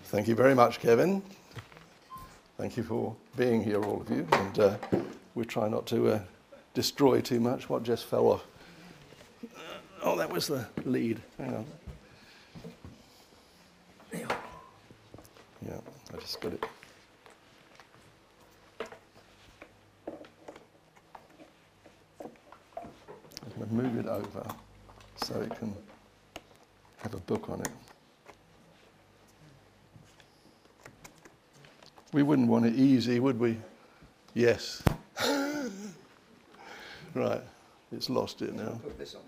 Thank you very much, Kevin. Thank you for being here, all of you. And we try not to destroy too much. What just fell off? Oh, that was the lead. Hang on. Yeah, I just got it. I'm going to move it over so it can have a book on it. We wouldn't want it easy, would we? Yes. Right, it's lost it now. Put this on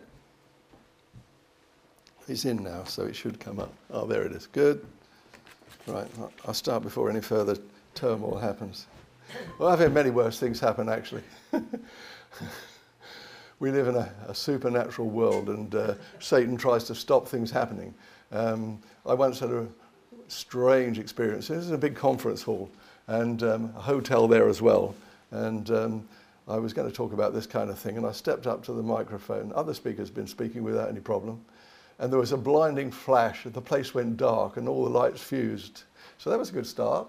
it. It's in now, so it should come up. Oh, there it is. Good. Right, I'll start before any further turmoil happens. Well, I've had many worse things happen, actually. We live in a supernatural world, and Satan tries to stop things happening. I once had a strange experience. This is a big conference hall and a hotel there as well. And I was going to talk about this kind of thing, and I stepped up to the microphone. Other speakers had been speaking without any problem. And there was a blinding flash. The place went dark and all the lights fused. So that was a good start.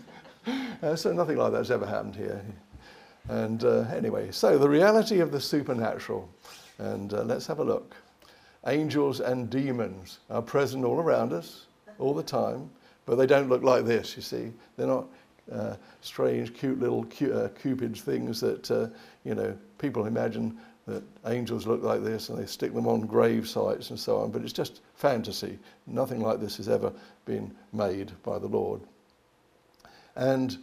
So nothing like that's ever happened here. And anyway, so the reality of the supernatural. And let's have a look. Angels and demons are present all around us, all the time, but they don't look like this, you see. They're not strange, cute little Cupid things that, people imagine that angels look like this and they stick them on grave sites and so on, but it's just fantasy. Nothing like this has ever been made by the Lord. And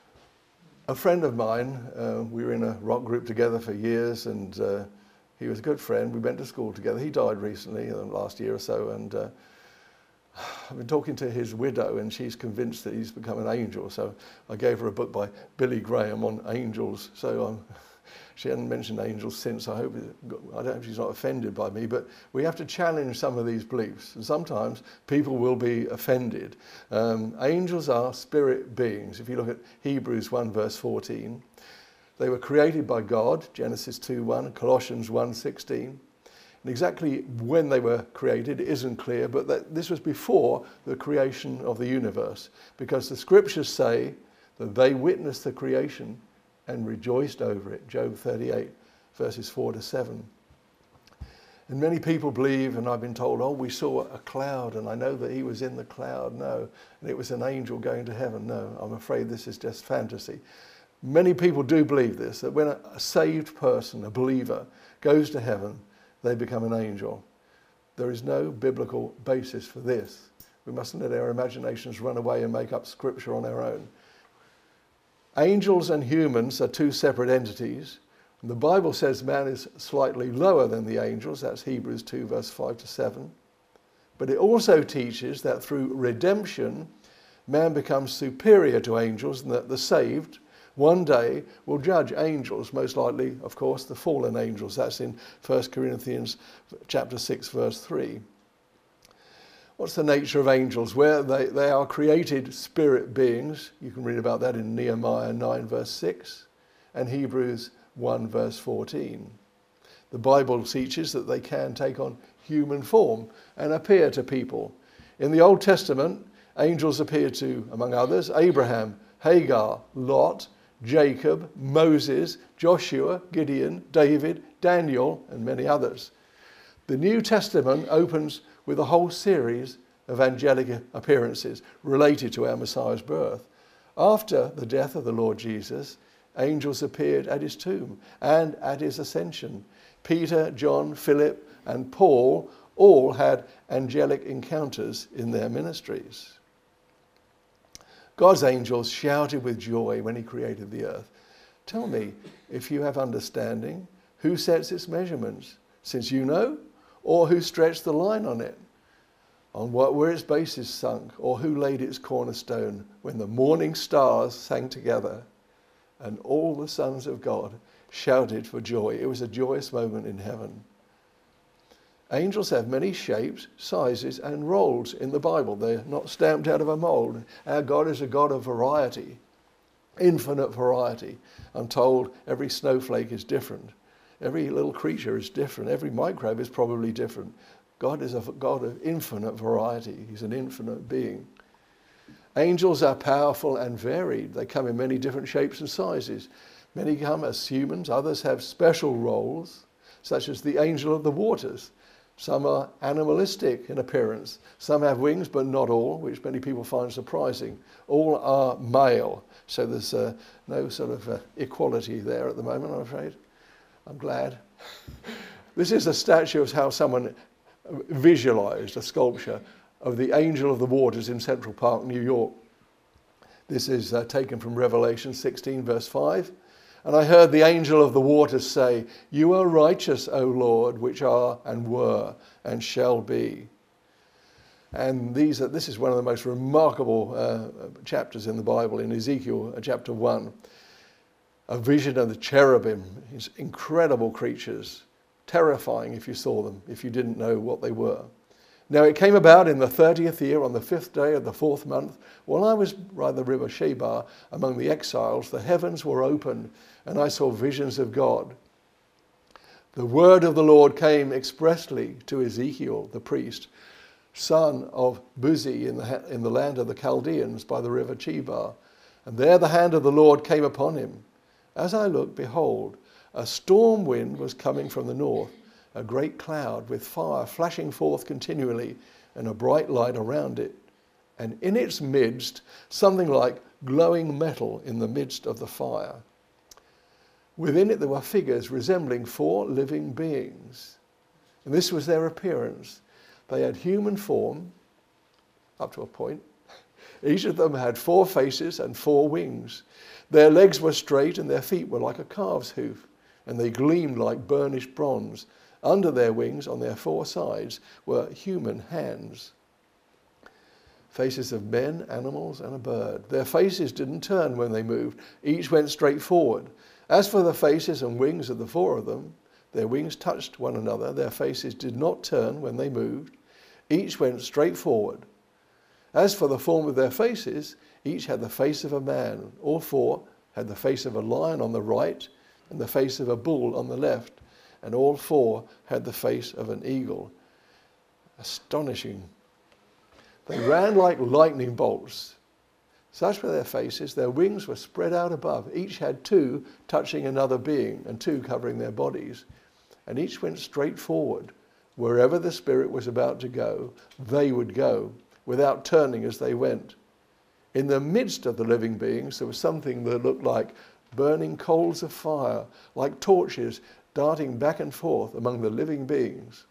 a friend of mine, we were in a rock group together for years, and he was a good friend. We went to school together. He died recently, last year or so, and I've been talking to his widow, and she's convinced that he's become an angel. So I gave her a book by Billy Graham on angels. So she hadn't mentioned angels since. I don't hope she's not offended by me, but we have to challenge some of these beliefs. And sometimes people will be offended. Angels are spirit beings. If you look at Hebrews 1 verse 14, they were created by God, Genesis 2:1, Colossians 1:16. And exactly when they were created isn't clear, but this was before the creation of the universe, because the scriptures say that they witnessed the creation and rejoiced over it. Job 38, verses 4-7. And many people believe, and I've been told, we saw a cloud, and I know that he was in the cloud. No, and it was an angel going to heaven. No, I'm afraid this is just fantasy. Many people do believe this, that when a saved person, a believer, goes to heaven, they become an angel. There is no biblical basis for this. We mustn't let our imaginations run away and make up scripture on our own. Angels and humans are two separate entities. The Bible says man is slightly lower than the angels. That's Hebrews 2 verse 5-7. But it also teaches that through redemption, man becomes superior to angels, and that the saved one day will judge angels, most likely, of course, the fallen angels. That's in 1 Corinthians chapter 6, verse 3. What's the nature of angels? Well, they are created spirit beings. You can read about that in Nehemiah 9, verse 6, and Hebrews 1, verse 14. The Bible teaches that they can take on human form and appear to people. In the Old Testament, angels appeared to, among others, Abraham, Hagar, Lot, Jacob, Moses, Joshua, Gideon, David, Daniel, and many others. The New Testament opens with a whole series of angelic appearances related to our Messiah's birth. After the death of the Lord Jesus, angels appeared at his tomb and at his ascension. Peter, John, Philip, and Paul all had angelic encounters in their ministries. God's angels shouted with joy when he created the earth. Tell me, if you have understanding, who sets its measurements, since you know, or who stretched the line on it? On what were its bases sunk, or who laid its cornerstone, when the morning stars sang together and all the sons of God shouted for joy? It was a joyous moment in heaven. Angels have many shapes, sizes, and roles in the Bible. They're not stamped out of a mold. Our God is a God of variety, infinite variety. I'm told every snowflake is different. Every little creature is different. Every microbe is probably different. God is a God of infinite variety. He's an infinite being. Angels are powerful and varied. They come in many different shapes and sizes. Many come as humans, others have special roles, such as the angel of the waters. Some are animalistic in appearance. Some have wings, but not all, which many people find surprising. All are male, so there's no sort of equality there at the moment, I'm afraid. I'm glad. This is a statue of how someone visualized a sculpture of the angel of the waters in Central Park, New York. This is taken from Revelation 16, verse 5. And I heard the angel of the waters say, "You are righteous, O Lord, which are and were and shall be." And this is one of the most remarkable chapters in the Bible, in Ezekiel chapter 1. A vision of the cherubim, these incredible creatures, terrifying if you saw them, if you didn't know what they were. Now it came about in the 30th year, on the 5th day of the 4th month, while I was by the river Chebar among the exiles, the heavens were opened, and I saw visions of God. The word of the Lord came expressly to Ezekiel, the priest, son of Buzi in the land of the Chaldeans by the river Chebar. And there the hand of the Lord came upon him. As I looked, behold, a storm wind was coming from the north, a great cloud with fire flashing forth continually and a bright light around it. And in its midst, something like glowing metal in the midst of the fire. Within it there were figures resembling 4 living beings. And this was their appearance. They had human form, up to a point. Each of them had 4 faces and 4 wings. Their legs were straight and their feet were like a calf's hoof, and they gleamed like burnished bronze. Under their wings, on their 4 sides, were human hands. Faces of men, animals, and a bird. Their faces didn't turn when they moved. Each went straight forward. As for the faces and wings of the 4 of them, their wings touched one another. Their faces did not turn when they moved. Each went straight forward. As for the form of their faces, each had the face of a man. All 4 had the face of a lion on the right and the face of a bull on the left. And all 4 had the face of an eagle. Astonishing. They ran like lightning bolts. Such were their faces. Their wings were spread out above. Each had 2 touching another being and 2 covering their bodies. And each went straight forward. Wherever the Spirit was about to go, they would go, without turning as they went. In the midst of the living beings, there was something that looked like burning coals of fire, like torches, darting back and forth among the living beings.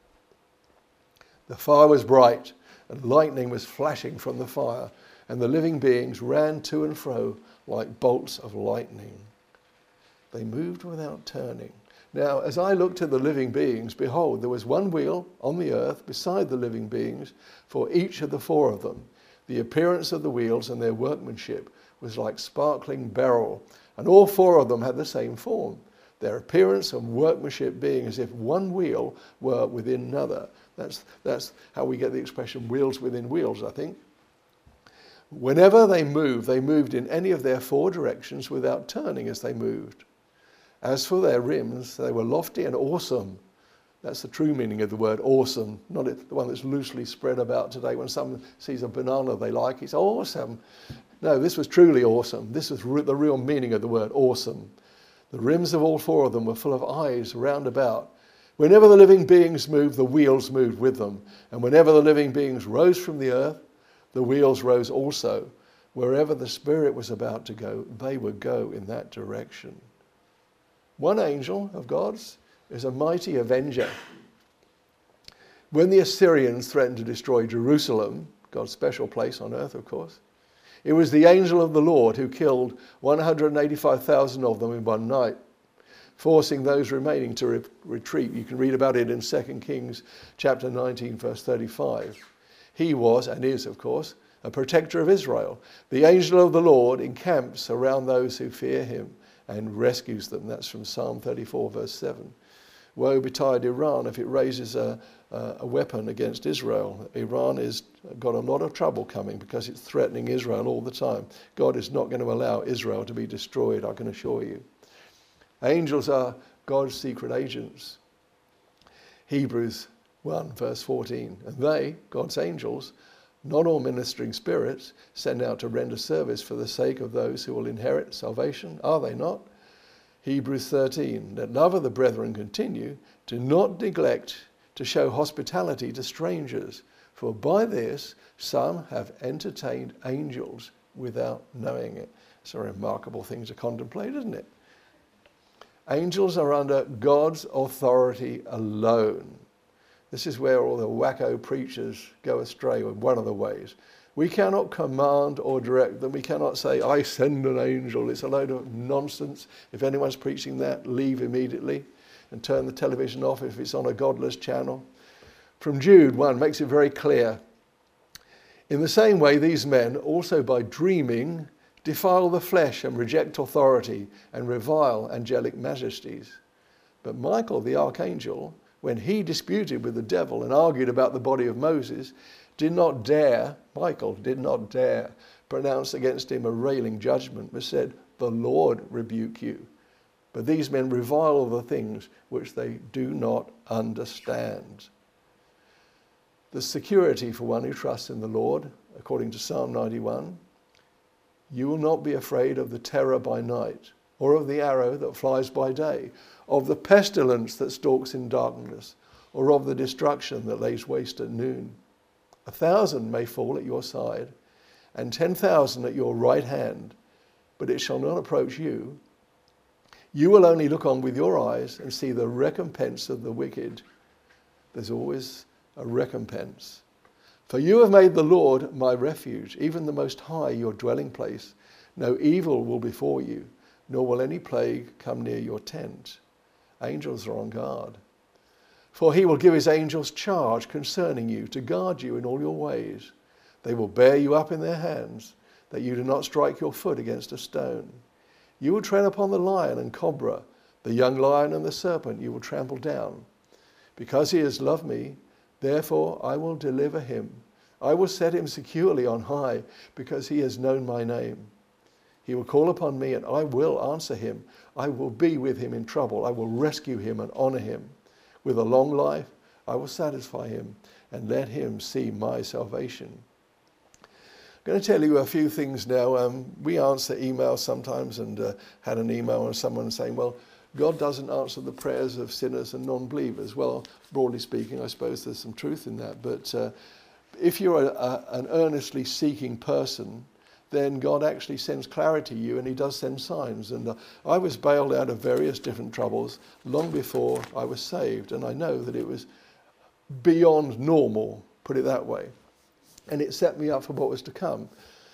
The fire was bright, and lightning was flashing from the fire, and the living beings ran to and fro like bolts of lightning. They moved without turning. Now, as I looked at the living beings, behold, there was one wheel on the earth beside the living beings for each of the 4 of them. The appearance of the wheels and their workmanship was like sparkling beryl, and all 4 of them had the same form. Their appearance and workmanship being as if one wheel were within another. That's how we get the expression wheels within wheels, I think. Whenever they moved in any of their 4 directions without turning as they moved. As for their rims, they were lofty and awesome. That's the true meaning of the word awesome, not the one that's loosely spread about today. When someone sees a banana they like, it's awesome. No, this was truly awesome. This was the real meaning of the word awesome. The rims of all 4 of them were full of eyes round about. Whenever the living beings moved, the wheels moved with them. And whenever the living beings rose from the earth, the wheels rose also. Wherever the Spirit was about to go, they would go in that direction. One angel of God's is a mighty avenger. When the Assyrians threatened to destroy Jerusalem, God's special place on earth, of course, it was the angel of the Lord who killed 185,000 of them in one night, forcing those remaining to retreat. You can read about it in 2 Kings chapter 19, verse 35. He was, and is, of course, a protector of Israel. The angel of the Lord encamps around those who fear him and rescues them. That's from Psalm 34, verse 7. Woe betide Iran if it raises a weapon against Israel. Iran has got a lot of trouble coming because it's threatening Israel all the time. God is not going to allow Israel to be destroyed, I can assure you. Angels are God's secret agents. Hebrews 1 verse 14. And they, God's angels, Not all ministering spirits send out to render service for the sake of those who will inherit salvation, are they not? Hebrews 13, let love of the brethren continue, do not neglect to show hospitality to strangers, for by this some have entertained angels without knowing it. It's a remarkable thing to contemplate, isn't it? Angels are under God's authority alone. This is where all the wacko preachers go astray with one of the ways. We cannot command or direct them. We cannot say, I send an angel. It's a load of nonsense. If anyone's preaching that, leave immediately and turn the television off if it's on a godless channel. From Jude 1 makes it very clear. In the same way, these men, also by dreaming, defile the flesh and reject authority and revile angelic majesties. But Michael, the archangel, when he disputed with the devil and argued about the body of Moses, Michael did not dare pronounce against him a railing judgment, but said, the Lord rebuke you. But these men revile the things which they do not understand. The security for one who trusts in the Lord, according to Psalm 91, you will not be afraid of the terror by night, or of the arrow that flies by day, of the pestilence that stalks in darkness, or of the destruction that lays waste at noon. 1,000 may fall at your side, and 10,000 at your right hand, but it shall not approach you. You will only look on with your eyes and see the recompense of the wicked. There's always a recompense. For you have made the Lord my refuge, even the Most High your dwelling place. No evil will befall you, nor will any plague come near your tent. Angels are on guard. For he will give his angels charge concerning you, to guard you in all your ways. They will bear you up in their hands, that you do not strike your foot against a stone. You will tread upon the lion and cobra, the young lion and the serpent you will trample down. Because he has loved me, therefore I will deliver him. I will set him securely on high, because he has known my name. He will call upon me, and I will answer him. I will be with him in trouble. I will rescue him and honor him. With a long life, I will satisfy him and let him see my salvation. I'm going to tell you a few things now. We answer emails sometimes, and had an email from someone saying, well, God doesn't answer the prayers of sinners and non-believers. Well, broadly speaking, I suppose there's some truth in that. But if you're an earnestly seeking person, then God actually sends clarity to you, and he does send signs. And I was bailed out of various different troubles long before I was saved, and I know that it was beyond normal, put it that way. And it set me up for what was to come.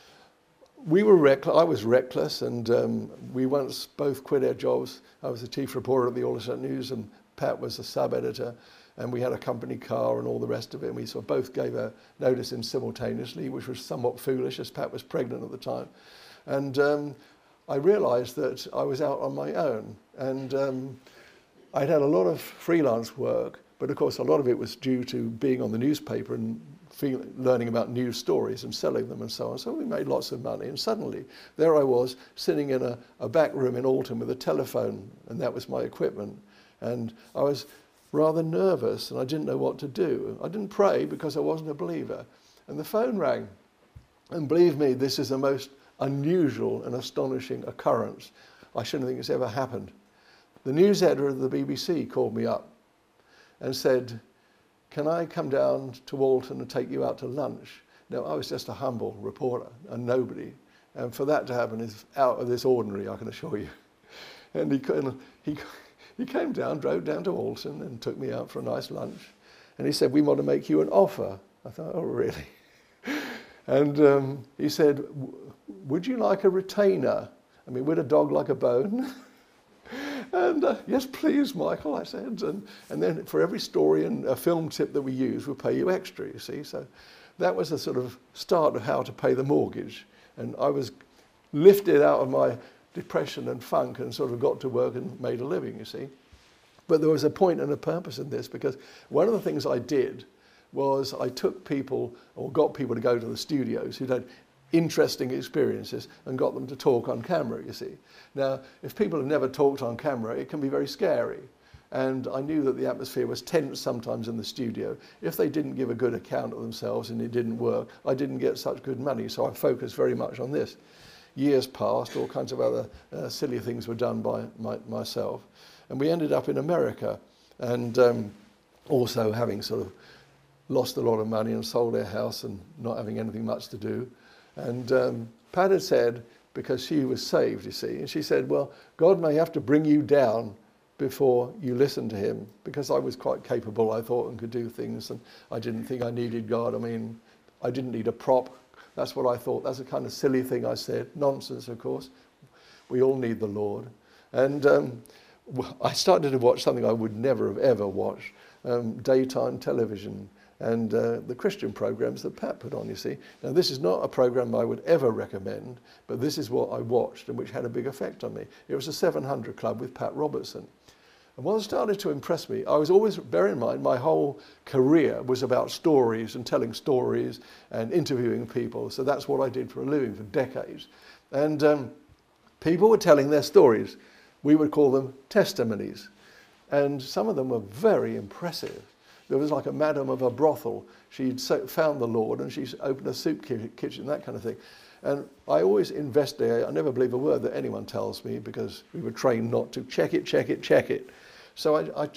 We were reckless. I was reckless, and we once both quit our jobs. I was the chief reporter at the Aldershot News, and Pat was the sub-editor, and we had a company car and all the rest of it. And we sort of both gave a notice in simultaneously, which was somewhat foolish, as Pat was pregnant at the time. And I realised that I was out on my own, and I'd had a lot of freelance work, but of course a lot of it was due to being on the newspaper and learning about news stories and selling them and so on. So we made lots of money, and suddenly there I was sitting in a back room in Alton with a telephone, and that was my equipment. And I was rather nervous, and I didn't know what to do. I didn't pray because I wasn't a believer. And the phone rang. And believe me, this is the most unusual and astonishing occurrence. I shouldn't think it's ever happened. The news editor of the BBC called me up and said, can I come down to Alton and take you out to lunch? Now, I was just a humble reporter, a nobody. And for that to happen is out of this ordinary, I can assure you. And he came down, drove down to Alton and took me out for a nice lunch. And he said, we want to make you an offer. I thought, oh, really? And he said, would you like a retainer? I mean, would a dog like a bone? And yes, please, Michael, I said. And then for every story and a film tip that we use, we'll pay you extra, you see. So that was the sort of start of how to pay the mortgage. And I was lifted out of my depression and funk and sort of got to work and made a living, you see. But there was a point and a purpose in this, because one of the things I did was I took people, or got people to go to the studios who'd had interesting experiences and got them to talk on camera, you see. Now, if people have never talked on camera, it can be very scary. And I knew that the atmosphere was tense sometimes in the studio. If they didn't give a good account of themselves and it didn't work, I didn't get such good money. So I focused very much on this. Years passed, all kinds of other silly things were done by myself. And we ended up in America, and also having sort of lost a lot of money and sold our house and not having anything much to do. And Pat had said, because she was saved, you see, and she said, well, God may have to bring you down before you listen to him, because I was quite capable, I thought, and could do things, and I didn't think I needed God. I mean, I didn't need a prop. That's what I thought. That's a kind of silly thing I said. Nonsense, of course. We all need the Lord. And I started to watch something I would never have ever watched, daytime television, and the Christian programs that Pat put on, you see. Now, this is not a program I would ever recommend, but this is what I watched and which had a big effect on me. It was the 700 Club with Pat Robertson. And what started to impress me, I was always, bear in mind, my whole career was about stories and telling stories and interviewing people. So that's what I did for a living for decades. And people were telling their stories. We would call them testimonies. And some of them were very impressive. There was like a madam of a brothel. She'd found the Lord and she opened a soup kitchen, that kind of thing. And I always investigate. I never believe a word that anyone tells me, because we were trained not to. Check it, check it, check it. So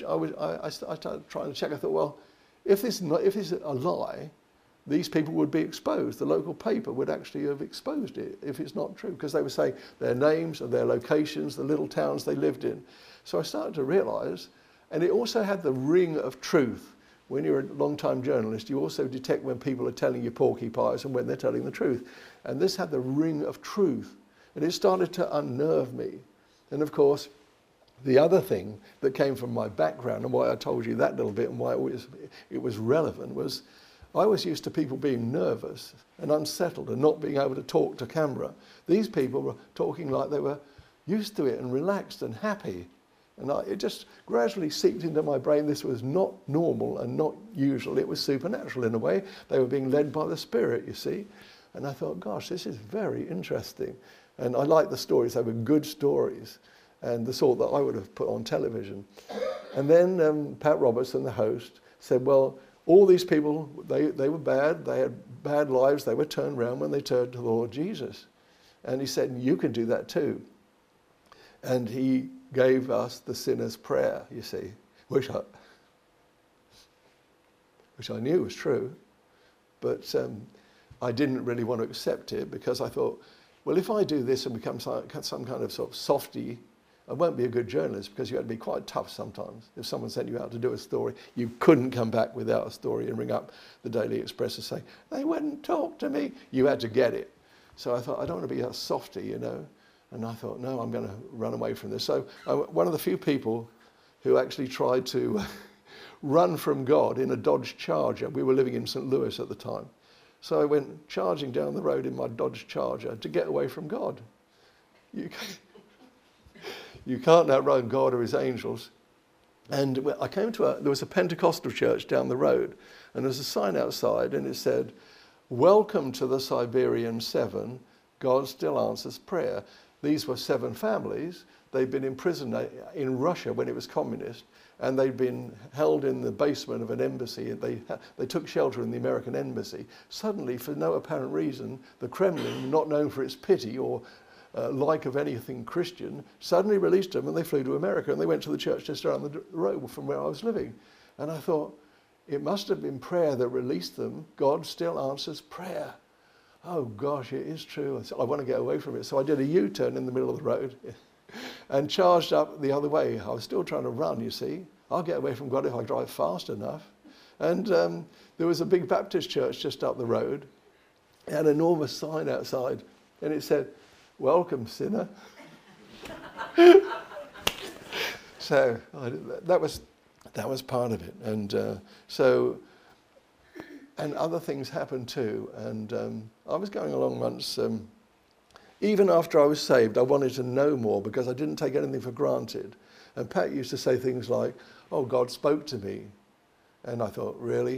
I started trying to check. I thought, well, if this is a lie, these people would be exposed. The local paper would actually have exposed it if it's not true, because they would say their names and their locations, the little towns they lived in. So I started to realise, and it also had the ring of truth. When you're a long-time journalist, you also detect when people are telling you porcupines and when they're telling the truth. And this had the ring of truth. And it started to unnerve me. And of course, the other thing that came from my background, and why I told you that little bit and why it was relevant, was I was used to people being nervous and unsettled and not being able to talk to camera. These people were talking like they were used to it and relaxed and happy. And it just gradually seeped into my brain. This was not normal and not usual. It was supernatural in a way. They were being led by the Spirit, you see. And I thought, gosh, this is very interesting. And I liked the stories. They were good stories, and the sort that I would have put on television. And then Pat Robertson, the host, said, well, all these people, they were bad. They had bad lives. They were turned around when they turned to the Lord Jesus. And he said, you can do that too. And he gave us the sinner's prayer, you see, which I knew was true, but I didn't really want to accept it, because I thought, well, if I do this and become some kind of sort of softy, I won't be a good journalist, because you had to be quite tough sometimes. If someone sent you out to do a story, you couldn't come back without a story and ring up the Daily Express and say, they wouldn't talk to me. You had to get it. So I thought, I don't want to be a softy, you know. And I thought, no, I'm going to run away from this. So one of the few people who actually tried to run from God in a Dodge Charger. We were living in St. Louis at the time. So I went charging down the road in my Dodge Charger to get away from God. You can't outrun God or his angels. And I came to there was a Pentecostal church down the road, and there's a sign outside, and it said, welcome to the Siberian 7, God still answers prayer. These were 7 families. They'd been imprisoned in Russia when it was communist, and they'd been held in the basement of an embassy. They took shelter in the American embassy. Suddenly, for no apparent reason, the Kremlin, not known for its pity or like of anything Christian, suddenly released them, and they flew to America, and they went to the church just down the road from where I was living. And I thought, it must have been prayer that released them. God still answers prayer. Oh gosh, it is true. I want to get away from it. So I did a U-turn in the middle of the road and charged up the other way. I was still trying to run, you see. I'll get away from God if I drive fast enough. And there was a big Baptist church just up the road. It had an enormous sign outside, and it said, welcome, sinner. So that was part of it. And and other things happened too. And I was going along once, even after I was saved, I wanted to know more, because I didn't take anything for granted. And Pat used to say things like, oh, God spoke to me. And I thought, really?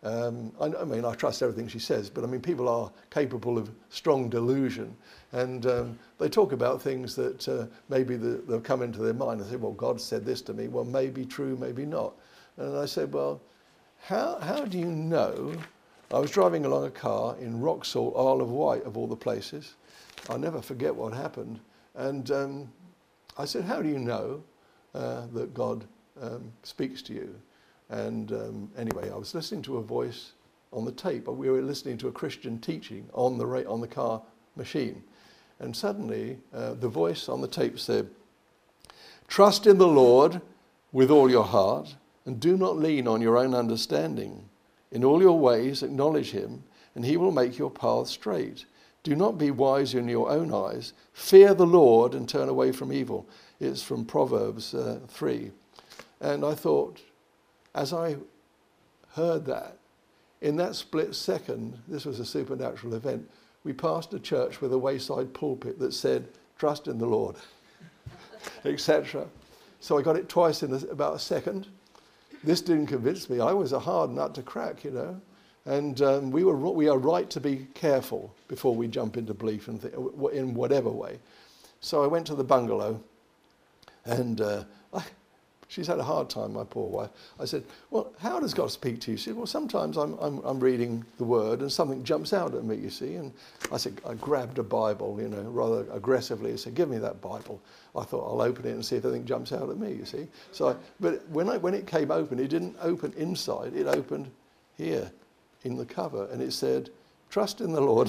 I mean, I trust everything she says, but I mean, people are capable of strong delusion, and they talk about things that maybe they'll come into their mind and say, well, God said this to me. Well, maybe true, maybe not. And I said, well, how do you know? I was driving along a car in Roxall, Isle of Wight, of all the places. I'll never forget what happened. And I said, how do you know that God speaks to you? And anyway, I was listening to a voice on the tape. We were listening to a Christian teaching on the car machine. And suddenly, the voice on the tape said, trust in the Lord with all your heart, and do not lean on your own understanding. In all your ways acknowledge him, and he will make your path straight. Do not be wise in your own eyes. Fear the Lord and turn away from evil. It's from Proverbs 3. And I thought, as I heard that, in that split second, this was a supernatural event, we passed a church with a wayside pulpit that said, trust in the Lord, etc. So I got it twice in about a second. This didn't convince me. I was a hard nut to crack, you know. And we are right to be careful before we jump into belief in whatever way. So I went to the bungalow, and she's had a hard time, my poor wife. I said, well, how does God speak to you? She said, well, sometimes I'm reading the word and something jumps out at me, you see. And I said, I grabbed a Bible, you know, rather aggressively. I said, give me that Bible. I thought, I'll open it and see if anything jumps out at me, you see. So, but when it came open, it didn't open inside. It opened here in the cover, and it said, trust in the Lord.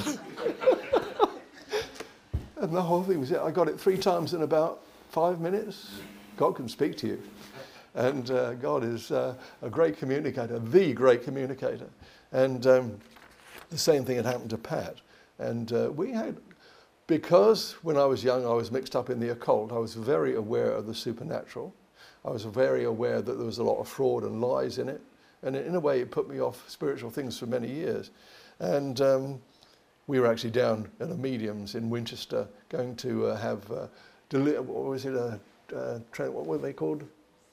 And the whole thing was it. I got it 3 times in about 5 minutes. God can speak to you. And God is a great communicator, the great communicator. And the same thing had happened to Pat. And we had, because when I was young I was mixed up in the occult, I was very aware of the supernatural. I was very aware that there was a lot of fraud and lies in it. And in a way it put me off spiritual things for many years. And we were actually down at a medium's in Winchester going to have, what was it, what were they called?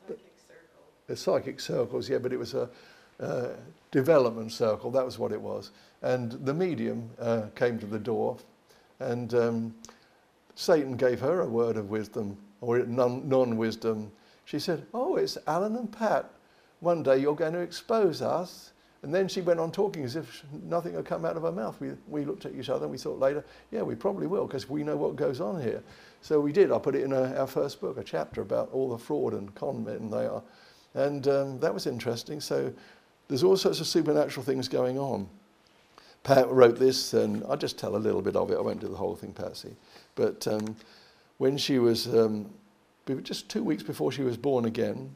The psychic circles, yeah, but it was a development circle, that was what it was. And the medium came to the door, and Satan gave her a word of wisdom, or non-wisdom. She said, oh, it's Alan and Pat. One day you're going to expose us. And then she went on talking as if nothing had come out of her mouth. We looked at each other and we thought later, yeah, we probably will, because we know what goes on here. So we did. I put it in our first book, a chapter about all the fraud and con men they are. And that was interesting. So there's all sorts of supernatural things going on. Pat wrote this, and I'll just tell a little bit of it. I won't do the whole thing, Patsy. But when she was, just 2 weeks before she was born again,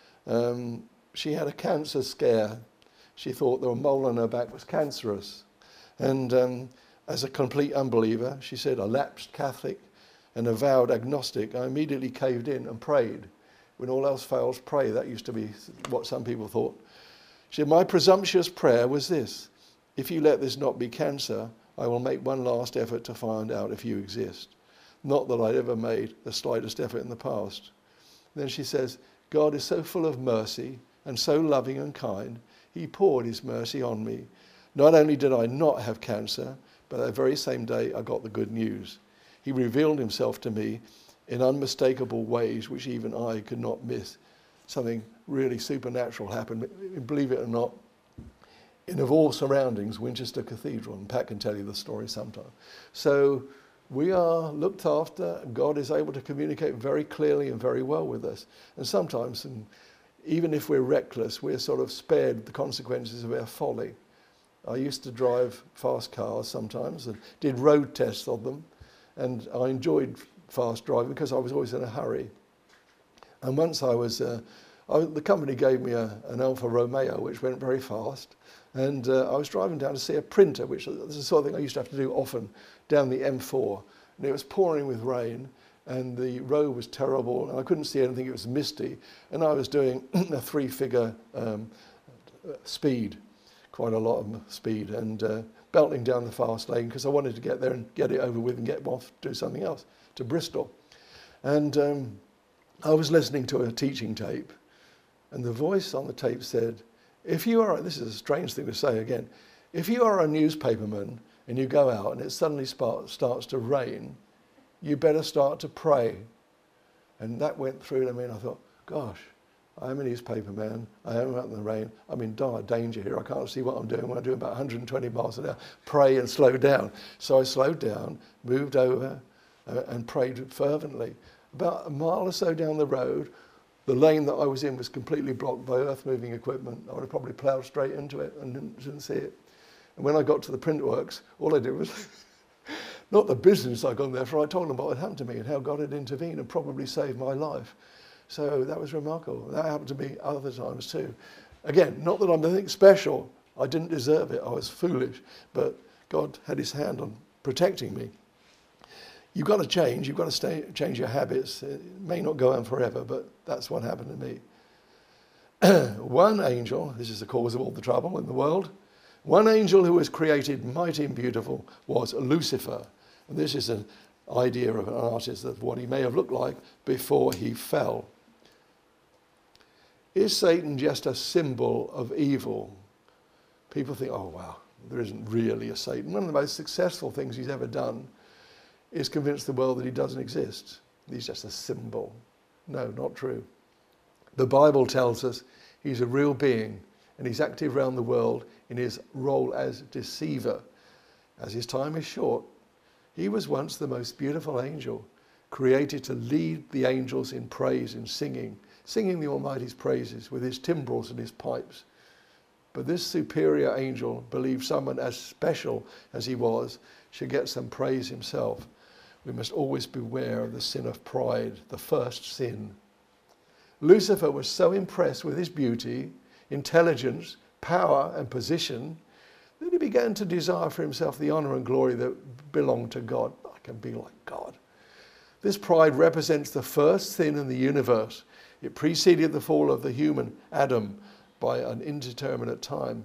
she had a cancer scare. She thought the mole on her back was cancerous. And as a complete unbeliever, she said, a lapsed Catholic and a vowed agnostic, I immediately caved in and prayed. When all else fails, pray. That used to be what some people thought. She said, my presumptuous prayer was this: if you let this not be cancer, I will make one last effort to find out if you exist. Not that I'd ever made the slightest effort in the past. Then she says, God is so full of mercy and so loving and kind, he poured his mercy on me. Not only did I not have cancer, but that very same day I got the good news. He revealed himself to me in unmistakable ways which even I could not miss. Something really supernatural happened, believe it or not, in of all surroundings, Winchester Cathedral, and Pat can tell you the story sometime. So we are looked after. God is able to communicate very clearly and very well with us. And sometimes, even if we're reckless, we're sort of spared the consequences of our folly. I used to drive fast cars sometimes and did road tests of them. And I enjoyed fast driving because I was always in a hurry. And once I was, the company gave me an Alfa Romeo, which went very fast. And I was driving down to see a printer, which is the sort of thing I used to have to do often, down the M4. And it was pouring with rain, and the road was terrible, and I couldn't see anything, it was misty. And I was doing a 3-figure speed, quite a lot of speed, and belting down the fast lane because I wanted to get there and get it over with and get off, do something else, to Bristol. And I was listening to a teaching tape, and the voice on the tape said, If you are, this is a strange thing to say again, if you are a newspaperman and you go out and it suddenly starts to rain, you better start to pray. And that went through to me and I thought, gosh, I am a newspaperman, I am out in the rain, I'm in dire danger here, I can't see what I'm doing when I'm doing about 120 miles an hour. Pray and slow down. So I slowed down, moved over and prayed fervently. About a mile or so down the road, the lane that I was in was completely blocked by earth-moving equipment. I would have probably ploughed straight into it and didn't see it. And when I got to the print works, all I did was, not the business I'd gone there for, I told them what had happened to me and how God had intervened and probably saved my life. So that was remarkable. That happened to me other times too. Again, not that I'm anything special. I didn't deserve it. I was foolish. But God had his hand on protecting me. You've got to change. You've got to change your habits. It may not go on forever, but that's what happened to me. One angel, this is the cause of all the trouble in the world, one angel who was created mighty and beautiful was Lucifer. And this is an idea of an artist of what he may have looked like before he fell. Is Satan just a symbol of evil? People think, oh wow, there isn't really a Satan. One of the most successful things he's ever done is convince the world that he doesn't exist. He's just a symbol. No, not true. The Bible tells us he's a real being and he's active around the world in his role as deceiver. As his time is short, he was once the most beautiful angel, created to lead the angels in praise and singing the Almighty's praises with his timbrels and his pipes. But this superior angel believed someone as special as he was should get some praise himself. We must always beware of the sin of pride, the first sin. Lucifer was so impressed with his beauty, intelligence, power and position that he began to desire for himself the honor and glory that belonged to God. I can be like God. This pride represents the first sin in the universe. It preceded the fall of the human Adam by an indeterminate time.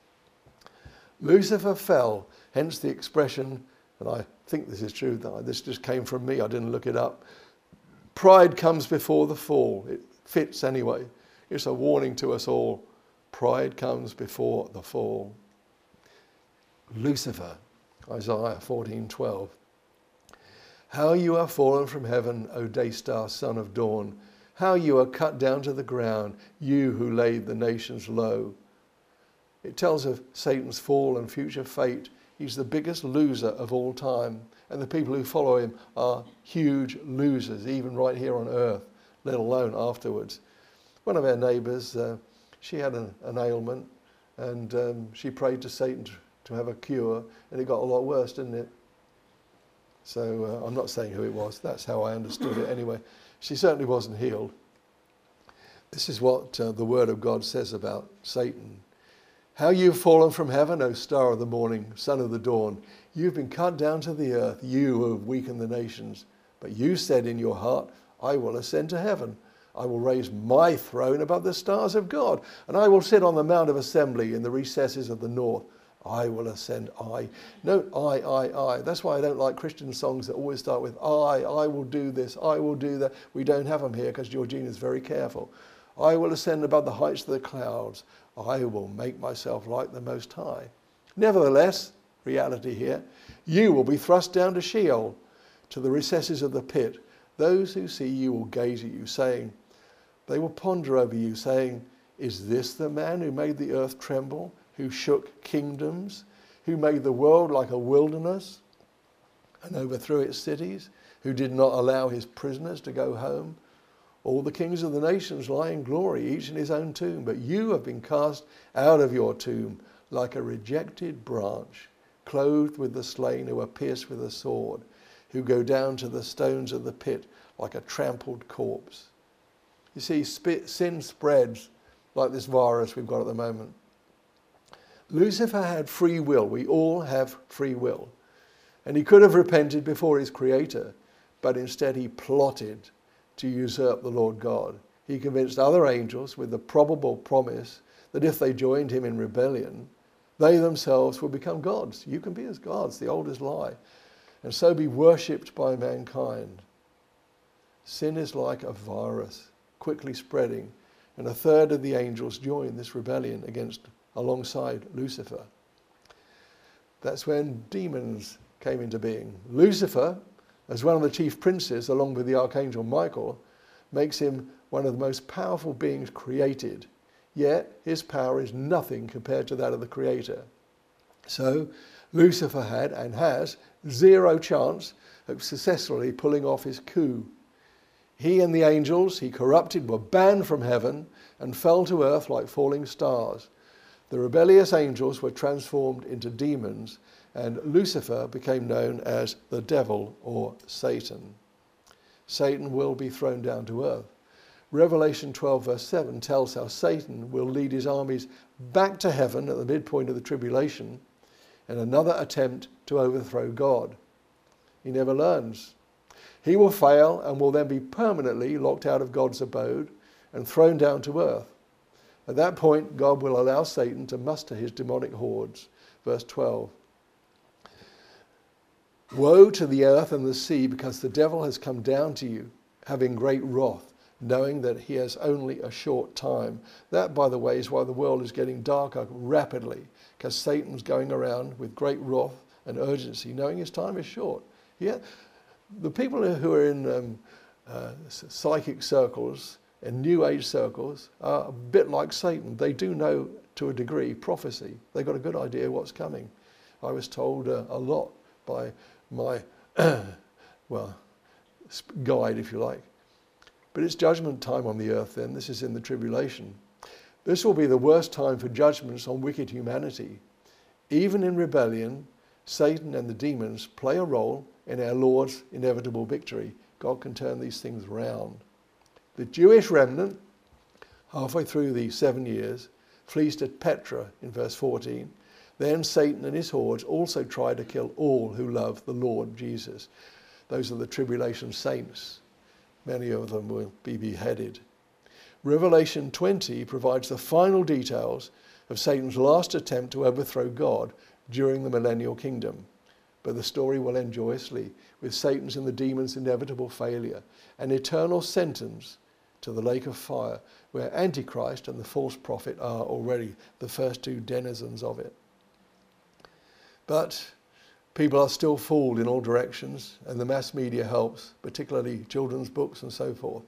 Lucifer fell, hence the expression, and I think this is true, this just came from me, I didn't look it up. Pride comes before the fall. It fits anyway. It's a warning to us all. Pride comes before the fall. Lucifer, Isaiah 14:12. How you are fallen from heaven, O Daystar, son of dawn. How you are cut down to the ground, you who laid the nations low. It tells of Satan's fall and future fate. He's the biggest loser of all time. And the people who follow him are huge losers, even right here on earth, let alone afterwards. One of our neighbours, she had an ailment and she prayed to Satan to have a cure, and it got a lot worse, didn't it? So I'm not saying who it was. That's how I understood it anyway. She certainly wasn't healed. This is what the Word of God says about Satan. How you've fallen from heaven, O star of the morning, son of the dawn. You've been cut down to the earth, you who have weakened the nations. But you said in your heart, I will ascend to heaven. I will raise my throne above the stars of God, and I will sit on the mount of assembly in the recesses of the north. I will ascend, I. Note I. That's why I don't like Christian songs that always start with I will do this, I will do that. We don't have them here because Georgina's very careful. I will ascend above the heights of the clouds. I will make myself like the Most High. Nevertheless, reality here, you will be thrust down to Sheol, to the recesses of the pit. Those who see you will gaze at you, saying, they will ponder over you, saying, is this the man who made the earth tremble, who shook kingdoms, who made the world like a wilderness and overthrew its cities, who did not allow his prisoners to go home? All the kings of the nations lie in glory, each in his own tomb, but you have been cast out of your tomb like a rejected branch, clothed with the slain who are pierced with a sword, who go down to the stones of the pit like a trampled corpse. You see, sin spreads like this virus we've got at the moment. Lucifer had free will. We all have free will. And he could have repented before his creator, but instead he plotted to usurp the Lord God. He convinced other angels with the probable promise that if they joined him in rebellion, they themselves would become gods. You can be as gods, the oldest lie, and so be worshipped by mankind. Sin is like a virus, quickly spreading, and a third of the angels joined this rebellion alongside Lucifer. That's when demons came into being. Lucifer, as one of the chief princes, along with the archangel Michael, makes him one of the most powerful beings created. Yet his power is nothing compared to that of the Creator. So Lucifer had and has zero chance of successfully pulling off his coup. He and the angels he corrupted were banned from heaven and fell to earth like falling stars. The rebellious angels were transformed into demons, and Lucifer became known as the devil or Satan. Satan will be thrown down to earth. Revelation 12 verse 7 tells how Satan will lead his armies back to heaven at the midpoint of the tribulation in another attempt to overthrow God. He never learns. He will fail and will then be permanently locked out of God's abode and thrown down to earth. At that point, God will allow Satan to muster his demonic hordes. Verse 12. Woe to the earth and the sea, because the devil has come down to you, having great wrath, knowing that he has only a short time. That, by the way, is why the world is getting darker rapidly, because Satan's going around with great wrath and urgency, knowing his time is short. Yeah, the people who are in psychic circles and New Age circles are a bit like Satan. They do know, to a degree, prophecy. They've got a good idea what's coming. I was told a lot by my, guide, if you like. But it's judgment time on the earth then. This is in the tribulation. This will be the worst time for judgments on wicked humanity. Even in rebellion, Satan and the demons play a role in our Lord's inevitable victory. God can turn these things round. The Jewish remnant, halfway through the 7 years, flees to Petra in verse 14. Then Satan and his hordes also try to kill all who love the Lord Jesus. Those are the tribulation saints. Many of them will be beheaded. Revelation 20 provides the final details of Satan's last attempt to overthrow God during the millennial kingdom. But the story will end joyously, with Satan's and the demons' inevitable failure, an eternal sentence to the lake of fire, where Antichrist and the false prophet are already the first two denizens of it. But people are still fooled in all directions, and the mass media helps, particularly children's books and so forth.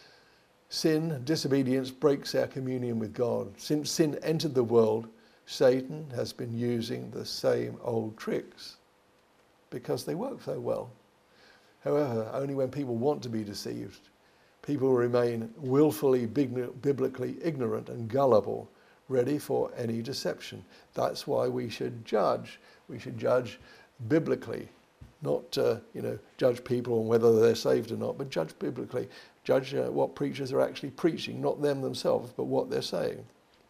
Sin, disobedience, breaks our communion with God. Since sin entered the world, Satan has been using the same old tricks because they work so well. However, only when people want to be deceived, people remain willfully biblically ignorant and gullible, ready for any deception. That's why we should judge. We should judge biblically, not judge people on whether they're saved or not, but judge biblically. Judge what preachers are actually preaching, not them themselves, but what they're saying.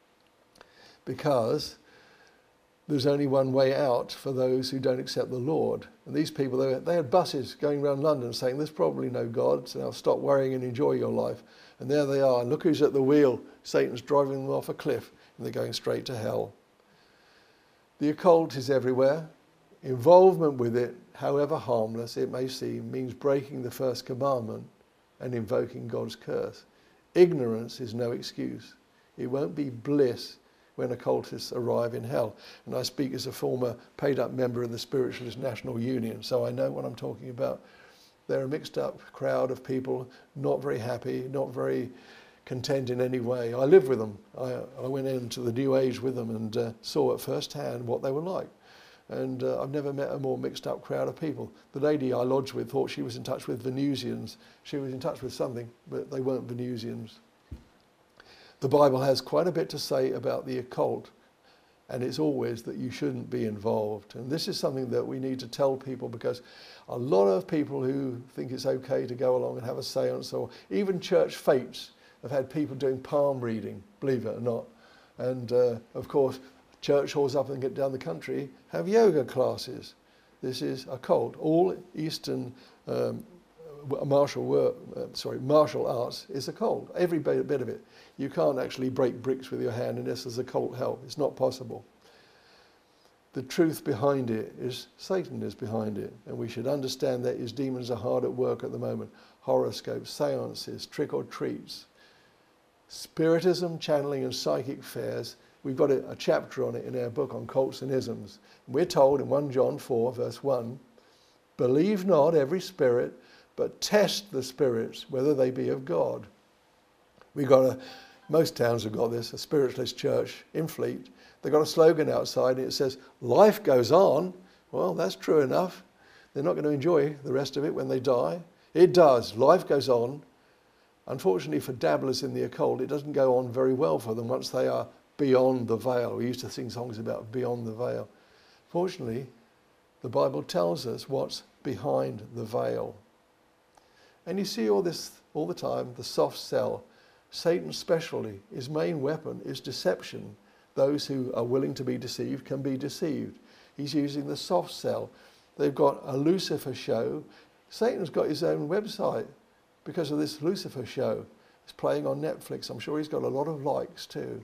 Because there's only one way out for those who don't accept the Lord. And these people, they had buses going around London saying, there's probably no God, so now stop worrying and enjoy your life. And there they are, and look who's at the wheel. Satan's driving them off a cliff, and they're going straight to hell. The occult is everywhere. Involvement with it, however harmless it may seem, means breaking the first commandment and invoking God's curse. Ignorance is no excuse. It won't be bliss when occultists arrive in hell. And I speak as a former paid-up member of the Spiritualist National Union, so I know what I'm talking about. They're a mixed-up crowd of people, not very happy, not very content in any way. I live with them. I went into the New Age with them and saw at first hand what they were like. And I've never met a more mixed up crowd of people. The lady I lodged with thought she was in touch with Venusians. She was in touch with something, but they weren't Venusians. The Bible has quite a bit to say about the occult, and it's always that you shouldn't be involved. And this is something that we need to tell people, because a lot of people who think it's okay to go along and have a seance, or even church fates, have had people doing palm reading, believe it or not. And of course, church halls up and get down the country have yoga classes. This is a cult. All Eastern martial arts is a cult. Every bit of it. You can't actually break bricks with your hand unless there's occult help. It's not possible. The truth behind it is Satan is behind it, and we should understand that his demons are hard at work at the moment. Horoscopes, seances, trick or treats, Spiritism, channeling and psychic fairs. We've got a chapter on it in our book on cults and isms. We're told in 1 John 4 verse 1, believe not every spirit, but test the spirits, whether they be of God. Most towns have got this, a spiritualist church in Fleet. They've got a slogan outside and it says, life goes on. Well, that's true enough. They're not going to enjoy the rest of it when they die. It does, life goes on. Unfortunately for dabblers in the occult, it doesn't go on very well for them once they are beyond the veil. We used to sing songs about beyond the veil. Fortunately, the Bible tells us what's behind the veil. And you see all this all the time, the soft sell. Satan's specialty, his main weapon is deception. Those who are willing to be deceived can be deceived. He's using the soft sell. They've got a Lucifer show. Satan's got his own website because of this Lucifer show. It's playing on Netflix. I'm sure he's got a lot of likes too.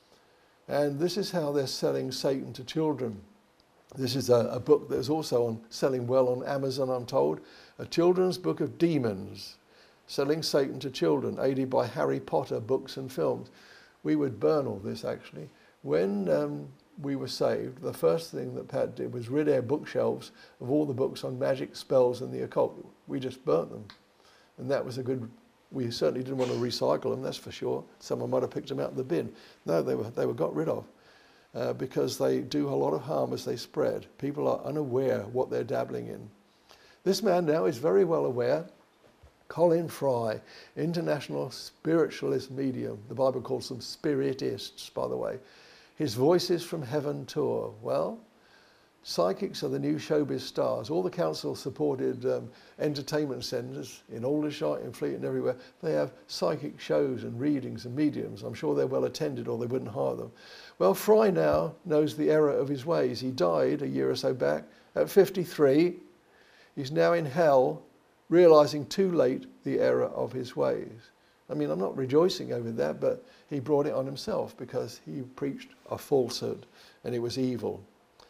And this is how they're selling Satan to children. This is a book that is also selling well on Amazon, I'm told. A children's book of demons, selling Satan to children, aided by Harry Potter books and films. We would burn all this actually. When we were saved, the first thing that Pat did was rid our bookshelves of all the books on magic, spells and the occult. We just burnt them. And that was a good, we certainly didn't want to recycle them, that's for sure. Someone might have picked them out of the bin. No, they were got rid of because they do a lot of harm as they spread. People are unaware what they're dabbling in. This man now is very well aware. Colin Fry, international spiritualist medium. The Bible calls them spiritists, by the way. His Voices from Heaven tour. Well, psychics are the new showbiz stars. All the council-supported entertainment centres in Aldershot, in Fleet and everywhere, they have psychic shows and readings and mediums. I'm sure they're well attended or they wouldn't hire them. Well, Fry now knows the error of his ways. He died a year or so back at 53. He's now in hell, realising too late the error of his ways. I mean, I'm not rejoicing over that, but he brought it on himself because he preached a falsehood and it was evil.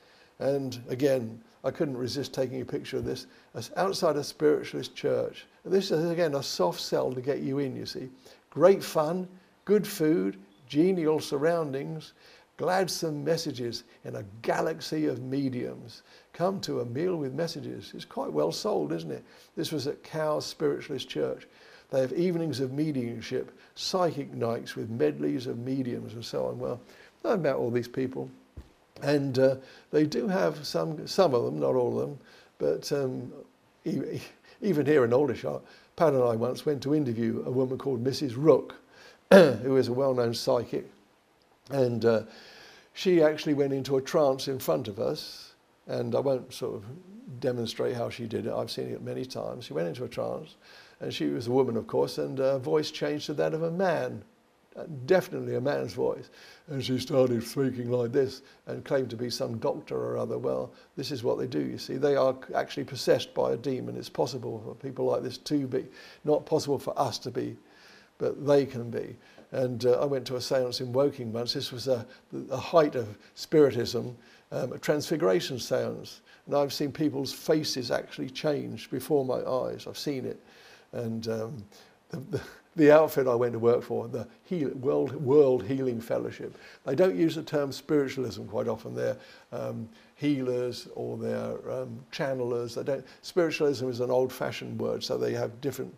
And again, I couldn't resist taking a picture of this. As outside a spiritualist church. This is again a soft sell to get you in, you see. Great fun, good food, genial surroundings, gladsome messages in a galaxy of mediums. Come to a meal with messages. It's quite well sold, isn't it? This was at Cowes Spiritualist Church. They have evenings of mediumship, psychic nights with medleys of mediums and so on. Well, I met all these people. And they do have some of them, not all of them, but even here in Aldershot, Pat and I once went to interview a woman called Mrs. Rook, who is a well-known psychic. And she actually went into a trance in front of us, and I won't sort of demonstrate how she did it. I've seen it many times. She went into a trance, and she was a woman, of course, and her voice changed to that of a man. Definitely a man's voice. And she started speaking like this and claimed to be some doctor or other. Well, this is what they do, you see. They are actually possessed by a demon. It's possible for people like this to be. Not possible for us to be, but they can be. And I went to a seance in Woking once. This was a height of spiritism, a transfiguration seance. And I've seen people's faces actually change before my eyes. I've seen it. And the outfit I went to work for, the World Healing Fellowship, they don't use the term spiritualism quite often. They're healers or they're channelers. They don't. Spiritualism is an old-fashioned word, so they have different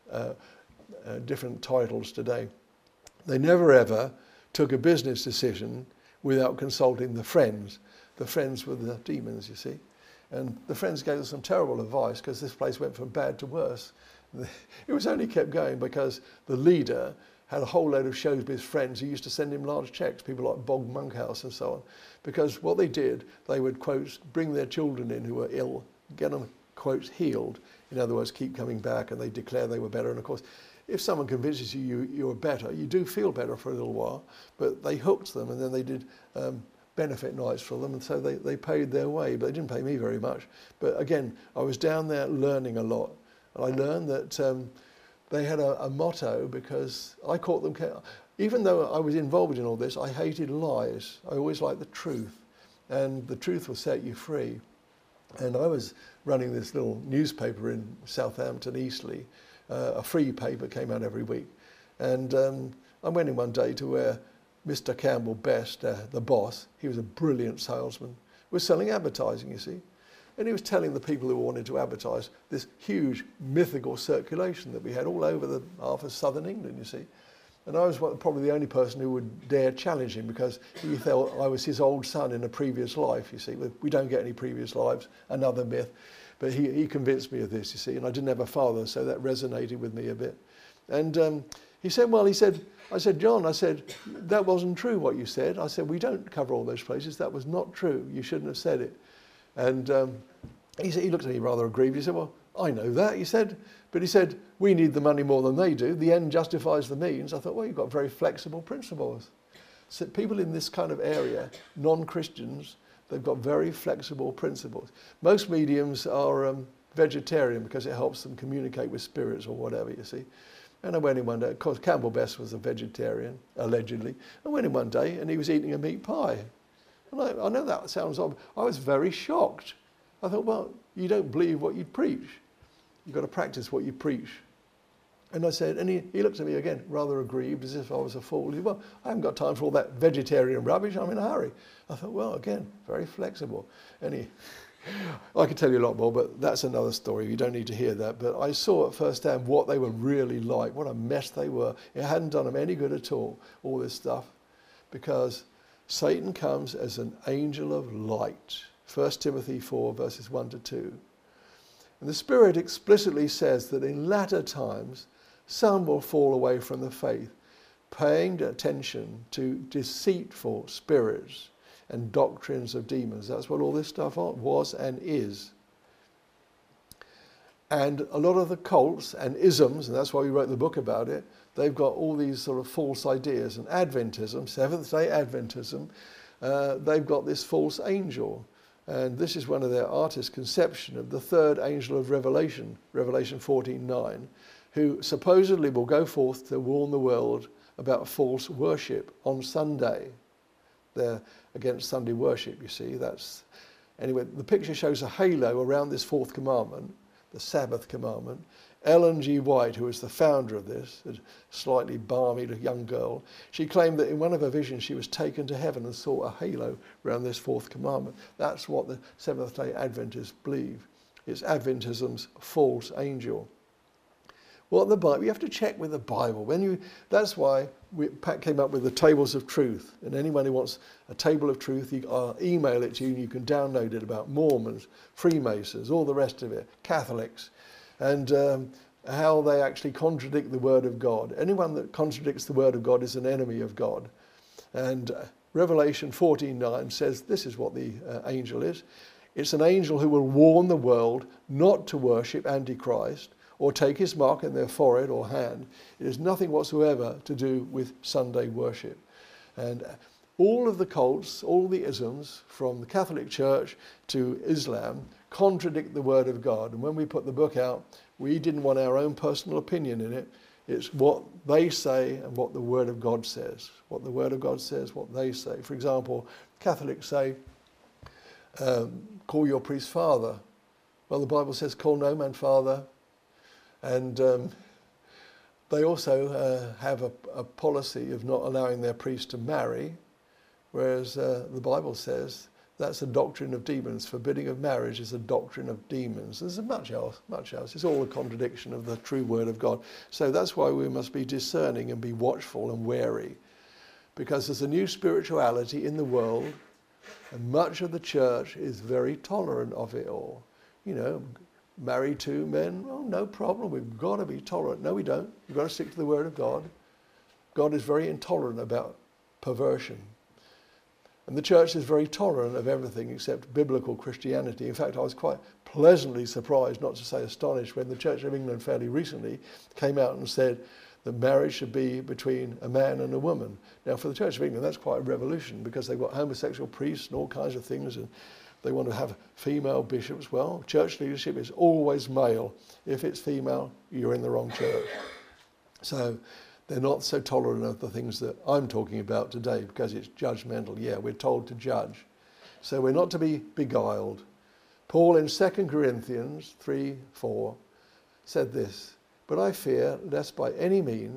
titles today. They never ever took a business decision without consulting the friends. The friends were the demons, you see. And the friends gave us some terrible advice because this place went from bad to worse. It was only kept going because the leader had a whole load of showbiz friends who used to send him large checks, people like Bog Monkhouse and so on. Because what they did, they would, quote, bring their children in who were ill, get them, quote, healed. In other words, keep coming back, and they declare they were better. And of course, if someone convinces you are better, you do feel better for a little while. But they hooked them, and then they did benefit nights for them, and so they paid their way, but they didn't pay me very much. But again, I was down there learning a lot. And I learned that they had a motto, because I caught them, even though I was involved in all this, I hated lies. I always liked the truth, and the truth will set you free. And I was running this little newspaper in Southampton, Eastleigh, a free paper, came out every week. And I went in one day to where Mr. Campbell Best, the boss, he was a brilliant salesman, was selling advertising, you see. And he was telling the people who wanted to advertise this huge mythical circulation that we had all over the half of southern England, you see. And I was probably the only person who would dare challenge him, because he felt I was his old son in a previous life, you see. We don't get any previous lives, another myth. But he convinced me of this, you see, and I didn't have a father, so that resonated with me a bit. And he said, I said, John, I said, that wasn't true what you said. I said, we don't cover all those places. That was not true. You shouldn't have said it. And he looked at me rather aggrieved. He said, well, I know that, he said. But he said, we need the money more than they do. The end justifies the means. I thought, well, you've got very flexible principles. So people in this kind of area, non-Christians, they've got very flexible principles. Most mediums are vegetarian because it helps them communicate with spirits or whatever, you see. And I went in one day, of course, Campbell Best was a vegetarian, allegedly. I went in one day and he was eating a meat pie. And I know that sounds odd. I was very shocked. I thought, well, you don't believe what you preach. You've got to practice what you preach. And I said, and he looked at me again, rather aggrieved, as if I was a fool. He said, well, I haven't got time for all that vegetarian rubbish. I'm in a hurry. I thought, well, again, very flexible. And I could tell you a lot more, but that's another story. You don't need to hear that. But I saw at first hand what they were really like, what a mess they were. It hadn't done them any good at all this stuff, because Satan comes as an angel of light. 1 Timothy 4, verses 1 to 2. And the Spirit explicitly says that in latter times, some will fall away from the faith, paying attention to deceitful spirits and doctrines of demons. That's what all this stuff was and is. And a lot of the cults and isms, and that's why we wrote the book about it, they've got all these sort of false ideas. And Adventism, Seventh-day Adventism, they've got this false angel. And this is one of their artists' conception of the third angel of Revelation, Revelation 14:9, who supposedly will go forth to warn the world about false worship on Sunday. They're against Sunday worship, you see. Anyway, the picture shows a halo around this fourth commandment, the Sabbath commandment. Ellen G. White, who was the founder of this, a slightly balmy young girl, she claimed that in one of her visions she was taken to heaven and saw a halo around this fourth commandment. That's what the Seventh-day Adventists believe. It's Adventism's false angel. What the Bible, you have to check with the Bible. That's why Pat came up with the tables of truth. And anyone who wants a table of truth, I'll email it to you and you can download it about Mormons, Freemasons, all the rest of it, Catholics, and how they actually contradict the Word of God. Anyone that contradicts the Word of God is an enemy of God. And Revelation 14:9 says this is what the angel is. It's an angel who will warn the world not to worship Antichrist or take his mark in their forehead or hand. It has nothing whatsoever to do with Sunday worship. And all of the cults, all the isms, from the Catholic Church to Islam, contradict the Word of God. And when we put the book out, we didn't want our own personal opinion in it. It's what they say and what the Word of God says. What the Word of God says, what they say. For example, Catholics say, call your priest father. Well, the Bible says, call no man father. And they also have a policy of not allowing their priests to marry, whereas the Bible says that's a doctrine of demons. Forbidding of marriage is a doctrine of demons. There's much else, much else. It's all a contradiction of the true Word of God. So that's why we must be discerning and be watchful and wary, because there's a new spirituality in the world, and much of the church is very tolerant of it all. You know, married two men, well, no problem. We've got to be tolerant. No, we don't. We've got to stick to the Word of God. God is very intolerant about perversion. And the church is very tolerant of everything except biblical Christianity. In fact, I was quite pleasantly surprised, not to say astonished, when the Church of England fairly recently came out and said that marriage should be between a man and a woman. Now, for the Church of England, that's quite a revolution, because they've got homosexual priests and all kinds of things, and they want to have female bishops. Well, church leadership is always male. If it's female, you're in the wrong church. So they're not so tolerant of the things that I'm talking about today, because it's judgmental. Yeah, we're told to judge. So we're not to be beguiled. Paul in 2 Corinthians 3:4 said this, but I fear lest by any means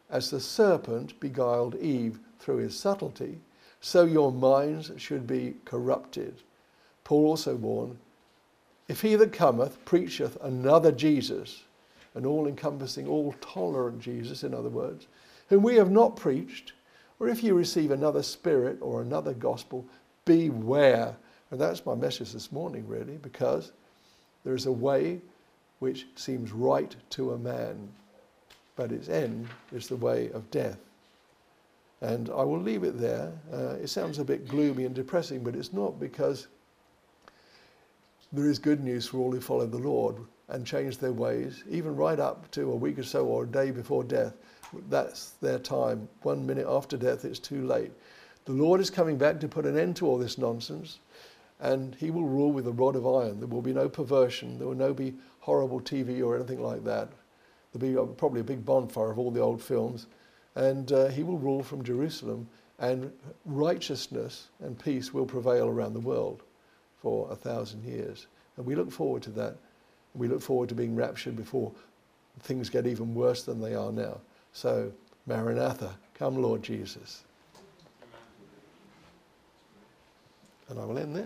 as the serpent beguiled Eve through his subtlety, so your minds should be corrupted. Paul also warned, if he that cometh preacheth another Jesus, an all-encompassing, all-tolerant Jesus, in other words, whom we have not preached, or if you receive another spirit or another gospel, beware. And that's my message this morning, really, because there is a way which seems right to a man, but its end is the way of death. And I will leave it there. It sounds a bit gloomy and depressing, but it's not, because there is good news for all who follow the Lord and change their ways, even right up to a week or so or a day before death. That's their time. 1 minute after death, it's too late. The Lord is coming back to put an end to all this nonsense, and he will rule with a rod of iron. There will be no perversion. There will no be horrible TV or anything like that. There'll be probably a big bonfire of all the old films, and he will rule from Jerusalem, and righteousness and peace will prevail around the world for 1,000 years. And we look forward to that. We look forward to being raptured before things get even worse than they are now. So, Maranatha, come Lord Jesus. And I will end there.